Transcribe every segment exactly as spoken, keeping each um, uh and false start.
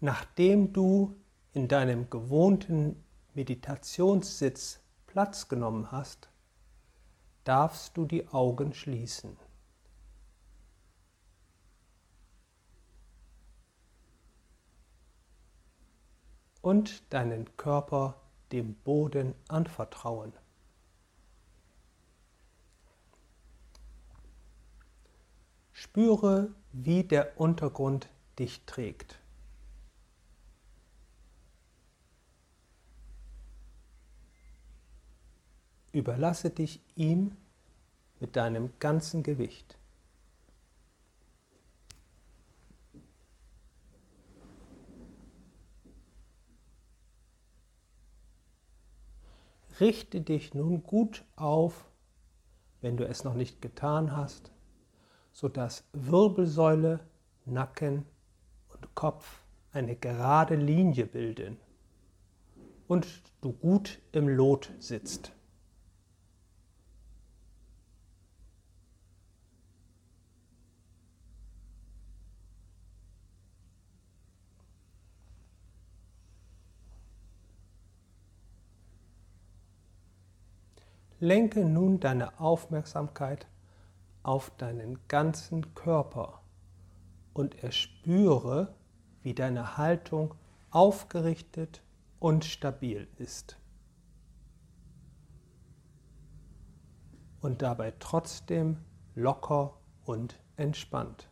Nachdem du in deinem gewohnten Meditationssitz Platz genommen hast, darfst du die Augen schließen. Und deinen Körper dem Boden anvertrauen. Spüre, wie der Untergrund dich trägt. Überlasse dich ihm mit deinem ganzen Gewicht. Richte dich nun gut auf, wenn du es noch nicht getan hast, sodass Wirbelsäule, Nacken und Kopf eine gerade Linie bilden und du gut im Lot sitzt. Lenke nun deine Aufmerksamkeit auf deinen ganzen Körper und erspüre, wie deine Haltung aufgerichtet und stabil ist. Und dabei trotzdem locker und entspannt.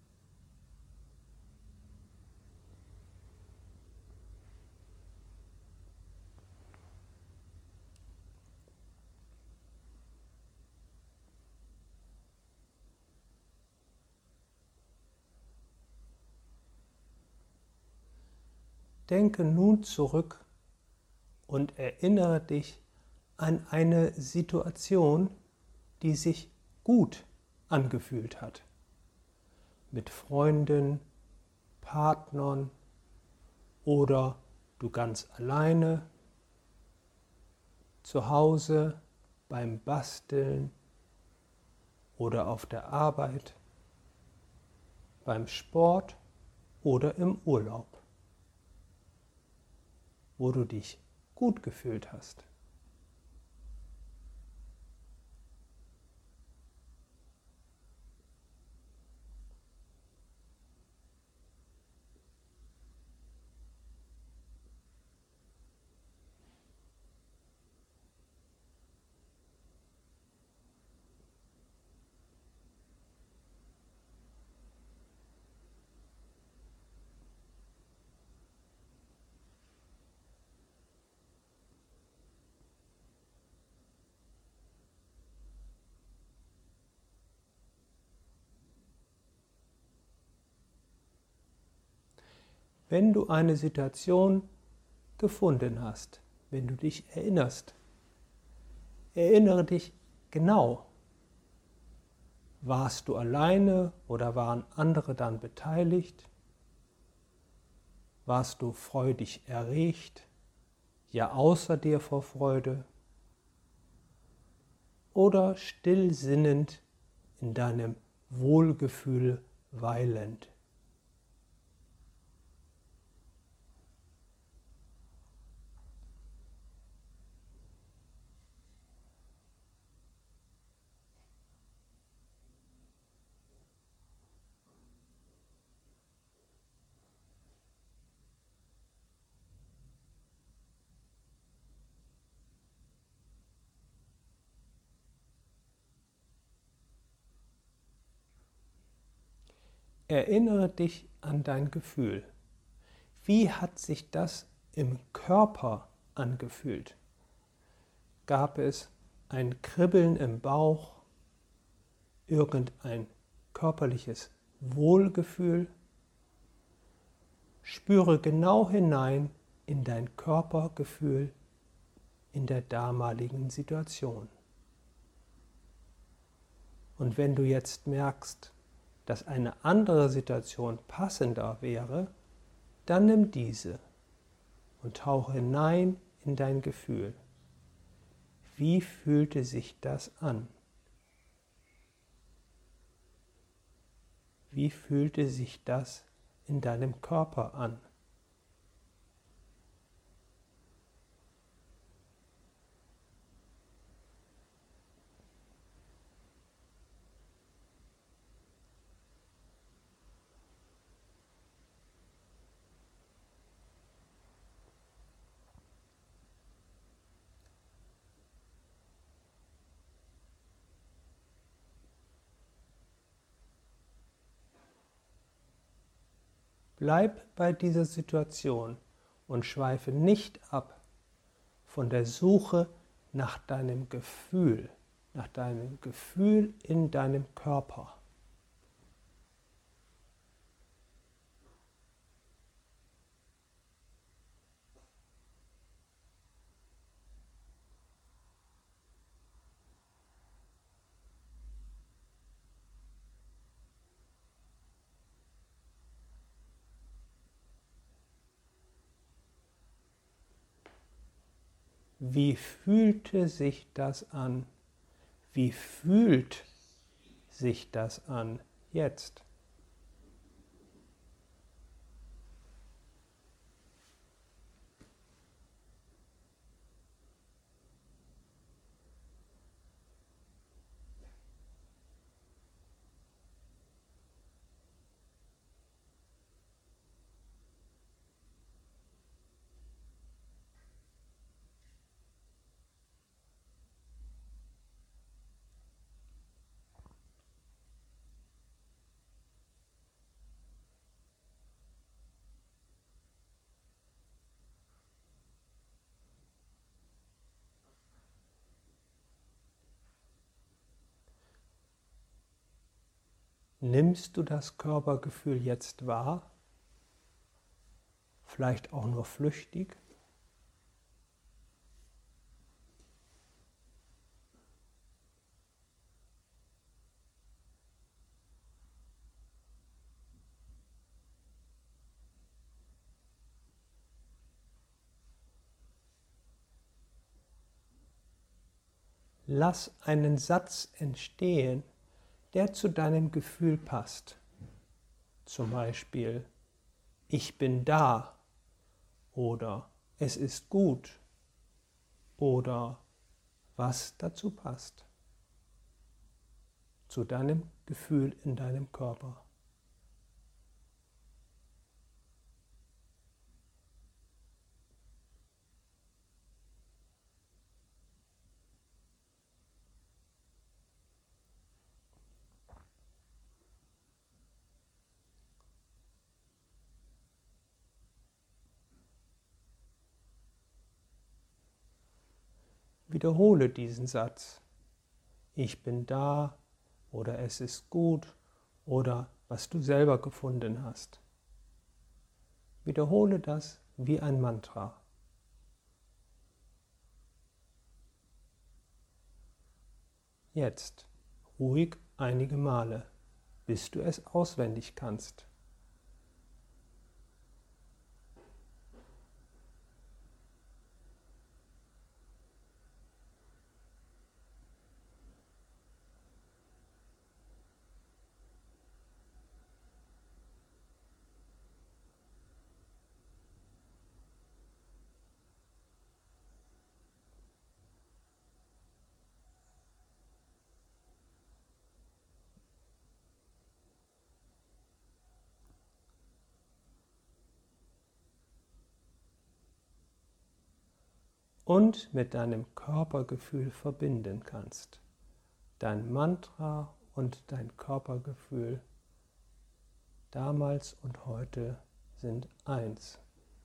Denke nun zurück und erinnere dich an eine Situation, die sich gut angefühlt hat. Mit Freunden, Partnern oder du ganz alleine, zu Hause, beim Basteln oder auf der Arbeit, beim Sport oder im Urlaub, wo du dich gut gefühlt hast. Wenn du eine Situation gefunden hast, wenn du dich erinnerst, erinnere dich genau. Warst du alleine oder waren andere dann beteiligt? Warst du freudig erregt, ja außer dir vor Freude? Oder still sinnend in deinem Wohlgefühl weilend? Erinnere dich an dein Gefühl. Wie hat sich das im Körper angefühlt? Gab es ein Kribbeln im Bauch, irgendein körperliches Wohlgefühl? Spüre genau hinein in dein Körpergefühl in der damaligen Situation. Und wenn du jetzt merkst, dass eine andere Situation passender wäre, dann nimm diese und tauche hinein in dein Gefühl. Wie fühlte sich das an? Wie fühlte sich das in deinem Körper an? Bleib bei dieser Situation und schweife nicht ab von der Suche nach deinem Gefühl, nach deinem Gefühl in deinem Körper. Wie fühlte sich das an? Wie fühlt sich das an jetzt? Nimmst du das Körpergefühl jetzt wahr? Vielleicht auch nur flüchtig? Lass einen Satz entstehen, der zu deinem Gefühl passt. Zum Beispiel, ich bin da oder es ist gut oder was dazu passt. Zu deinem Gefühl in deinem Körper. Wiederhole diesen Satz. Ich bin da oder es ist gut oder was du selber gefunden hast. Wiederhole das wie ein Mantra. Jetzt ruhig einige Male, bis du es auswendig kannst. Und mit deinem Körpergefühl verbinden kannst. Dein Mantra und dein Körpergefühl damals und heute sind eins.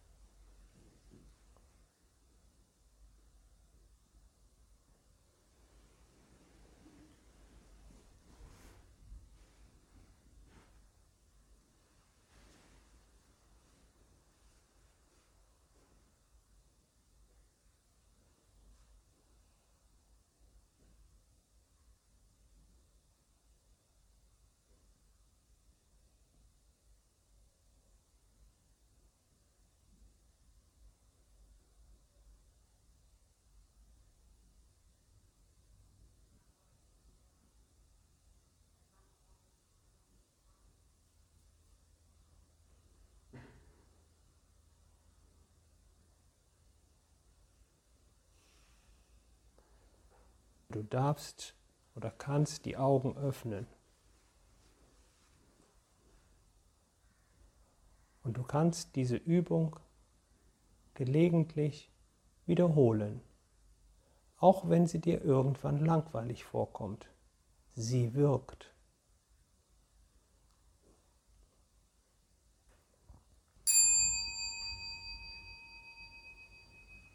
Du darfst oder kannst die Augen öffnen. Und du kannst diese Übung gelegentlich wiederholen, auch wenn sie dir irgendwann langweilig vorkommt. Sie wirkt.